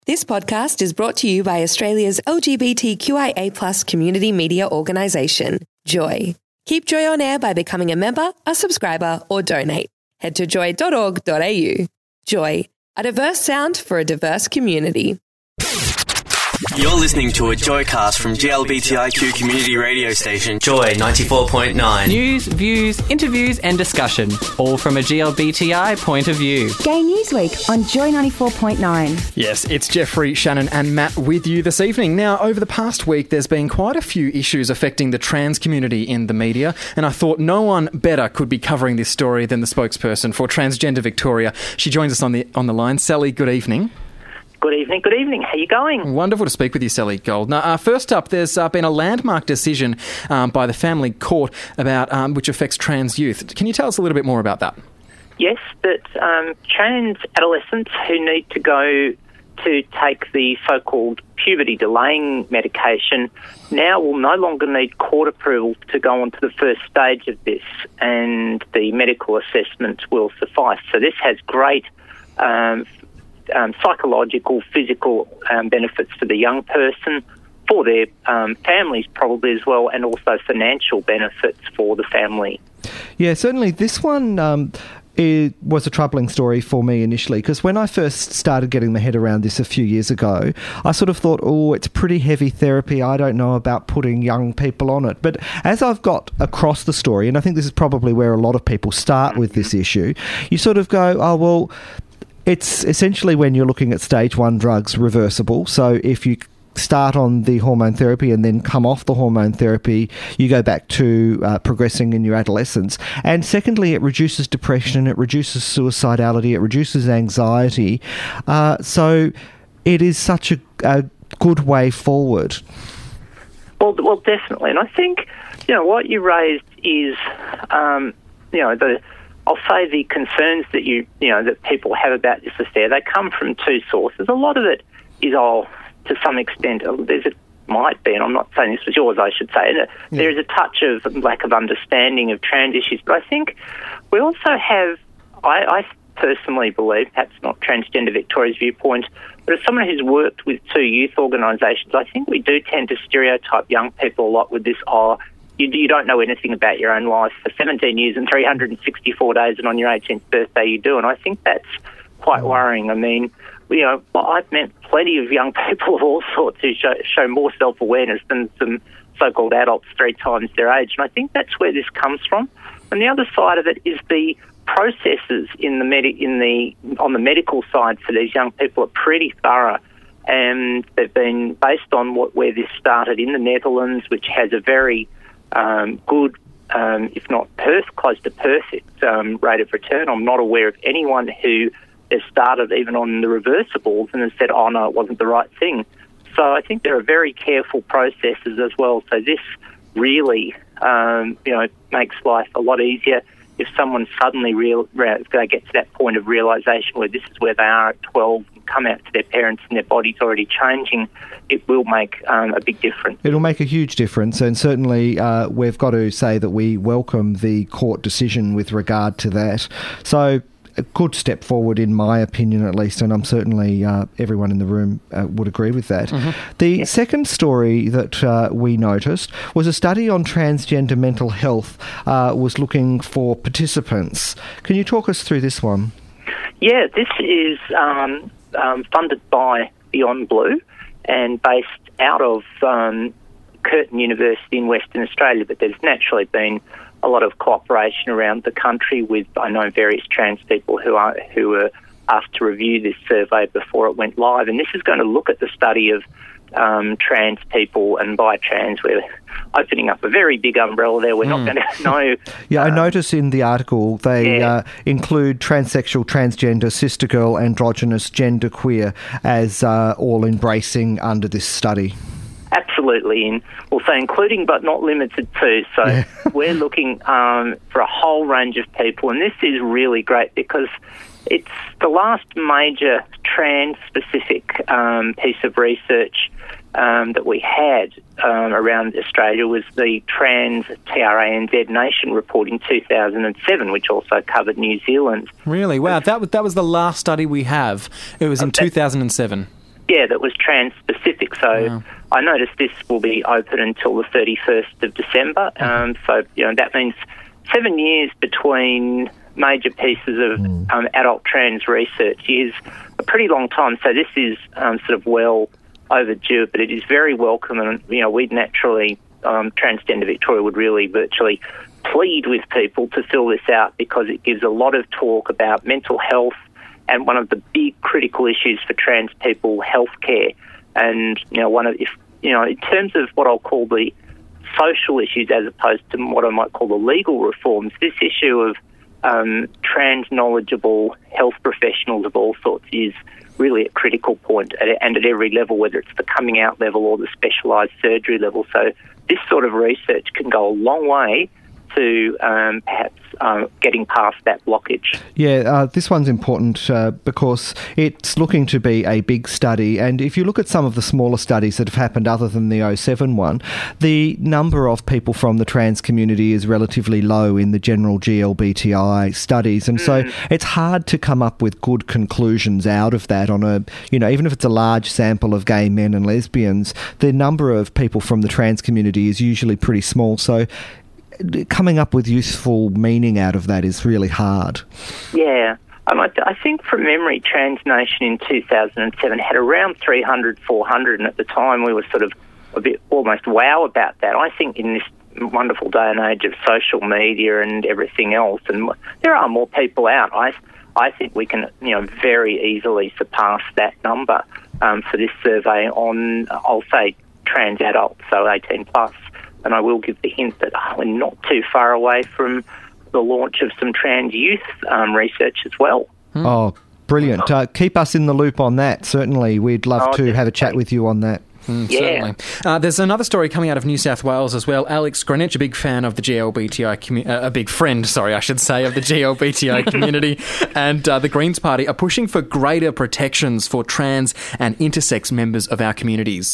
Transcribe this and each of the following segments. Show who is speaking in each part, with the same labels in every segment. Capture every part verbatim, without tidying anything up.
Speaker 1: This podcast is brought to you by Australia's L G B T Q I A plus community media organisation, Joy. Keep Joy on air by becoming a member, a subscriber or donate. Head to joy dot org dot a u. Joy, a diverse sound for a diverse community.
Speaker 2: You're listening to a Joycast from G L B T I Q community radio station, Joy ninety-four point nine.
Speaker 3: News, views, interviews and discussion, all from a G L B T I point of view.
Speaker 4: Gay Newsweek on Joy ninety-four point nine.
Speaker 5: Yes, it's Jeffrey, Shannon and Matt with you this evening. Now, over the past week, there's been quite a few issues affecting the trans community in the media, and I thought no one better could be covering this story than the spokesperson for Transgender Victoria. She joins us on the on the line. Sally, good evening.
Speaker 6: Good evening, good evening. How are you going?
Speaker 5: Wonderful to speak with you, Sally Gold. Now, uh, first up, there's uh, been a landmark decision um, by the family court about um, which affects trans youth. Can you tell us a little bit more about that?
Speaker 6: Yes, that um, trans adolescents who need to go to take the so-called puberty delaying medication now will no longer need court approval to go on to the first stage of this, and the medical assessment will suffice. So this has great um Um, psychological, physical um, benefits for the young person, for their um, families probably as well, and also financial benefits for the family.
Speaker 7: Yeah, certainly this one um, it was a troubling story for me initially, because when I first started getting my head around this a few years ago, I sort of thought, oh, it's pretty heavy therapy. I don't know about putting young people on it. But as I've got across the story, and I think this is probably where a lot of people start with this issue, you sort of go, oh, well, it's essentially when you're looking at stage one drugs reversible. So if you start on the hormone therapy and then come off the hormone therapy, you go back to uh, progressing in your adolescence. And secondly, it reduces depression, it reduces suicidality, it reduces anxiety. Uh, so it is such a, a good way forward.
Speaker 6: Well, well, definitely. And I think, you know, what you raised is, um, you know, the I'll say the concerns that you, you know, that people have about this affair, they come from two sources. A lot of it is, oh, to some extent, there's a, might be, and I'm not saying this was yours, I should say, yeah. There is a touch of lack of understanding of trans issues. But I think we also have, I, I personally believe, perhaps not Transgender Victoria's viewpoint, but as someone who's worked with two youth organisations, I think we do tend to stereotype young people a lot with this, oh, You, you don't know anything about your own life for seventeen years and three hundred sixty-four days, and on your eighteenth birthday you do. And I think that's quite worrying. I mean, you know, I've met plenty of young people of all sorts who show, show more self-awareness than some so-called adults three times their age. And I think that's where this comes from. And the other side of it is the processes in the medi- in the on the medical side for these young people are pretty thorough. And they've been based on what where this started in the Netherlands, which has a very Um, good, um, if not perf- close to perfect um, rate of return. I'm not aware of anyone who has started even on the reversibles and has said, oh, no, it wasn't the right thing. So I think there are very careful processes as well. So this really, um, you know, makes life a lot easier. If someone suddenly real, if they get to that point of realisation where this is where they are at twelve and come out to their parents and their body's already changing, it will make um, a big difference. It'll
Speaker 7: make a huge difference, and certainly uh, we've got to say that we welcome the court decision with regard to that. So a good step forward in my opinion at least, and I'm certainly uh, everyone in the room uh, would agree with that. Mm-hmm. The yeah. second story that uh, we noticed was a study on transgender mental health uh, was looking for participants. Can you talk us through this one?
Speaker 6: Yeah, this is um, um, funded by Beyond Blue and based out of um, Curtin University in Western Australia, but there's naturally been a lot of cooperation around the country with, I know, various trans people who are who were asked to review this survey before it went live. And this is going to look at the study of um, trans people, and by trans, we're opening up a very big umbrella there. We're mm. not going to know...
Speaker 7: yeah,
Speaker 6: um,
Speaker 7: I notice in the article they yeah. uh, include transsexual, transgender, sister girl, androgynous, genderqueer as uh, all embracing under this study.
Speaker 6: Absolutely, and we'll say including but not limited to. So yeah. we're looking um, for a whole range of people, and this is really great because it's the last major trans-specific um, piece of research um, that we had um, around Australia was the Trans T R A N Z Nation report in two thousand seven, which also covered New Zealand.
Speaker 5: Really? Wow, that was, that was the last study we have. It was in two thousand seven.
Speaker 6: Yeah, that was trans-specific. So
Speaker 5: Wow.
Speaker 6: I noticed this will be open until the thirty-first of December. Um, so, you know, that means seven years between major pieces of um, adult trans research is a pretty long time. So this is um, sort of well overdue, but it is very welcome. And, you know, we'd naturally, um, Transgender Victoria would really virtually plead with people to fill this out because it gives a lot of talk about mental health and one of the big critical issues for trans people, healthcare. And, you know, one of, if, you know, in terms of what I'll call the social issues as opposed to what I might call the legal reforms, this issue of um, trans knowledgeable health professionals of all sorts is really a critical point at, and at every level, whether it's the coming out level or the specialised surgery level. So this sort of research can go a long way to um, perhaps um, getting past that blockage.
Speaker 7: Yeah, uh, this one's important uh, because it's looking to be a big study, and if you look at some of the smaller studies that have happened other than the oh seven one, the number of people from the trans community is relatively low in the general G L B T I studies, and mm. so it's hard to come up with good conclusions out of that on a, you know, even if it's a large sample of gay men and lesbians, the number of people from the trans community is usually pretty small, so coming up with useful meaning out of that is really hard.
Speaker 6: Yeah. Um, I, I think from memory, Trans Nation in two thousand seven had around three hundred, four hundred, and at the time we were sort of a bit almost wow about that. I think in this wonderful day and age of social media and everything else, and there are more people out, I, I think we can, you know, very easily surpass that number um, for this survey on, I'll say, trans adults, so eighteen plus. And I will give the hint that oh, we're not too far away from the launch of some trans youth um, research as well.
Speaker 7: Hmm. Oh, brilliant. Uh, keep us in the loop on that, certainly. We'd love
Speaker 6: oh,
Speaker 7: to
Speaker 6: definitely.
Speaker 7: have a chat with you on that.
Speaker 5: Mm,
Speaker 6: yeah.
Speaker 5: Certainly. Uh, there's another story coming out of New South Wales as well. Alex Greenwich, a big fan of the G L B T I community, uh, a big friend, sorry, I should say, of the G L B T I community, and uh, the Greens Party are pushing for greater protections for trans and intersex members of our communities.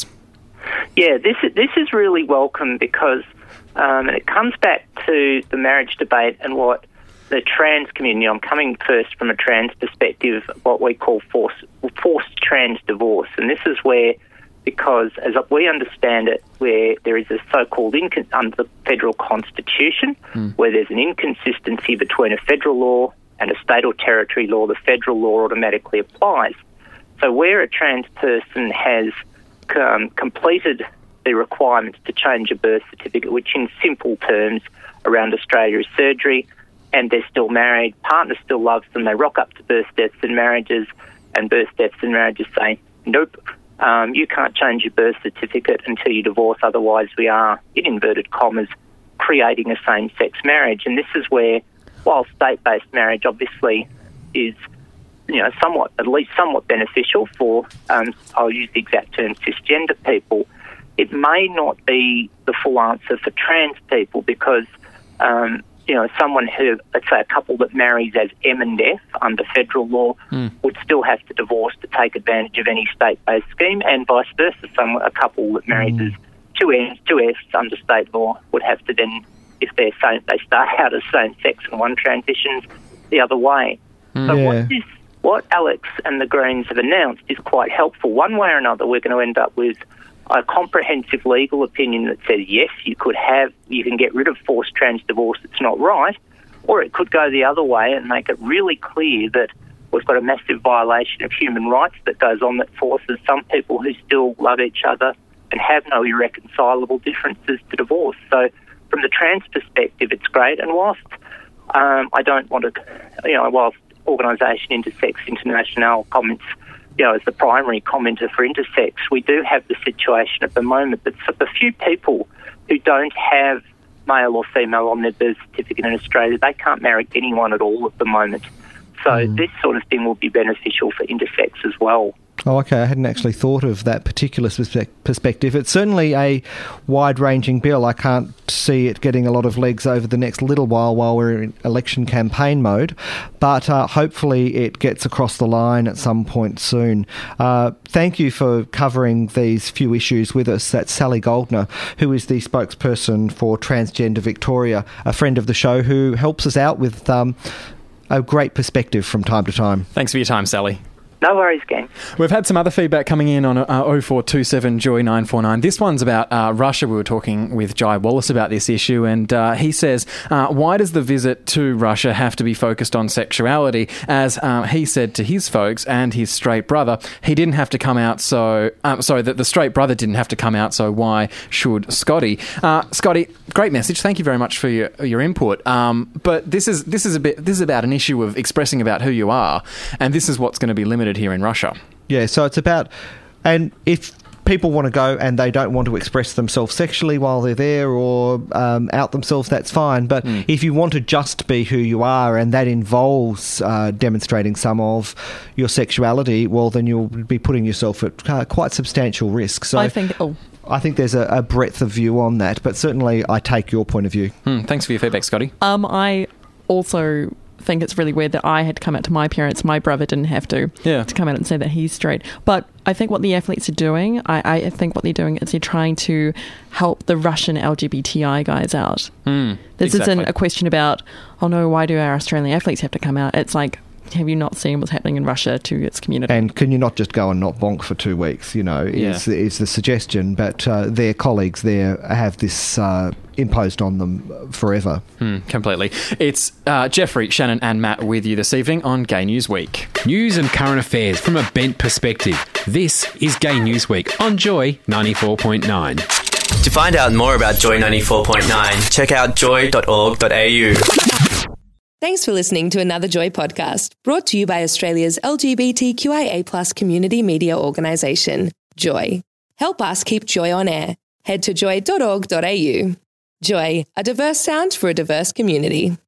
Speaker 6: Yeah, this is, this is really welcome because um, and it comes back to the marriage debate and what the trans community, I'm coming first from a trans perspective, what we call forced, forced trans divorce. And this is where, because as we understand it, where there is a so-called, incon- under the federal constitution, mm. where there's an inconsistency between a federal law and a state or territory law, the federal law automatically applies. So where a trans person has um, completed the requirements to change a birth certificate, which in simple terms around Australia is surgery, and they're still married, partner still loves them, they rock up to birth, deaths and marriages, and birth, deaths and marriages say, nope, um, you can't change your birth certificate until you divorce, otherwise we are, in inverted commas, creating a same-sex marriage. And this is where, while state-based marriage obviously is, you know, somewhat, at least somewhat beneficial for, um, I'll use the exact term, cisgender people, it may not be the full answer for trans people because, um, you know, someone who, let's say a couple that marries as M and F under federal law mm. would still have to divorce to take advantage of any state-based scheme, and vice versa. Some a couple that marries mm. as two M's, two F's under state law would have to then, if they're same, they start out as same-sex and one transitions the other way.
Speaker 7: Mm.
Speaker 6: So
Speaker 7: yeah.
Speaker 6: what this, what Alex and the Greens have announced is quite helpful. One way or another, we're going to end up with a comprehensive legal opinion that says, yes, you could have, you can get rid of forced trans divorce, it's not right, or it could go the other way and make it really clear that we've got a massive violation of human rights that goes on that forces some people who still love each other and have no irreconcilable differences to divorce. So from the trans perspective, it's great. And whilst um, I don't want to, you know, whilst Organisation Intersex International comments, you know, as the primary commenter for intersex, we do have the situation at the moment that for the few people who don't have male or female on their birth certificate in Australia, they can't marry anyone at all at the moment. So mm. this sort of thing will be beneficial for intersex as well.
Speaker 7: Oh, okay. I hadn't actually thought of that particular perspective. It's certainly a wide-ranging bill. I can't see it getting a lot of legs over the next little while while we're in election campaign mode, but uh, hopefully it gets across the line at some point soon. Uh, thank you for covering these few issues with us. That's Sally Goldner, who is the spokesperson for Transgender Victoria, a friend of the show who helps us out with um, a great perspective from time to time.
Speaker 5: Thanks for your time, Sally.
Speaker 6: No worries, gang.
Speaker 5: We've had some other feedback coming in on uh, oh four two seven Joy nine four nine. This one's about uh, Russia. We were talking with Jai Wallace about this issue, and uh, he says, uh, why does the visit to Russia have to be focused on sexuality? As uh, he said to his folks and his straight brother, he didn't have to come out, so... Uh, sorry, that the straight brother didn't have to come out, so why should Scotty? Uh, Scotty, great message. Thank you very much for your, your input. Um, but this is this is a bit this is about an issue of expressing about who you are, and this is what's going to be limited here in Russia.
Speaker 7: Yeah, so it's about, and if people want to go and they don't want to express themselves sexually while they're there or um, out themselves, that's fine. But mm. if you want to just be who you are and that involves uh, demonstrating some of your sexuality, well, then you'll be putting yourself at uh, quite substantial risk. So
Speaker 8: I think... Oh.
Speaker 7: I think there's a, a breadth of view on that, but certainly I take your point of view.
Speaker 5: Mm, thanks for your feedback, Scotty.
Speaker 8: Um, I also think it's really weird that I had to come out to my parents. My brother didn't have to,
Speaker 5: yeah.
Speaker 8: to come out and say that he's straight. But I think what the athletes are doing, I, I think what they're doing is they're trying to help the Russian L G B T I guys out.
Speaker 5: Mm,
Speaker 8: this
Speaker 5: exactly.
Speaker 8: isn't a question about, oh no, why do our Australian athletes have to come out? It's like, have you not seen what's happening in Russia to its community?
Speaker 7: And can you not just go and not bonk for two weeks, you know, is, yeah. is the suggestion. But uh, their colleagues there have this uh, imposed on them forever.
Speaker 5: Mm, completely. It's uh, Jeffrey, Shannon and Matt with you this evening on Gay News Week.
Speaker 9: News and current affairs from a bent perspective. This is Gay News Week on Joy ninety-four point nine.
Speaker 2: To find out more about Joy ninety-four point nine, check out joy dot org dot a u.
Speaker 1: Thanks for listening to another Joy podcast, brought to you by Australia's L G B T Q I A plus community media organisation, Joy. Help us keep Joy on air. Head to joy dot org dot a u. Joy, a diverse sound for a diverse community.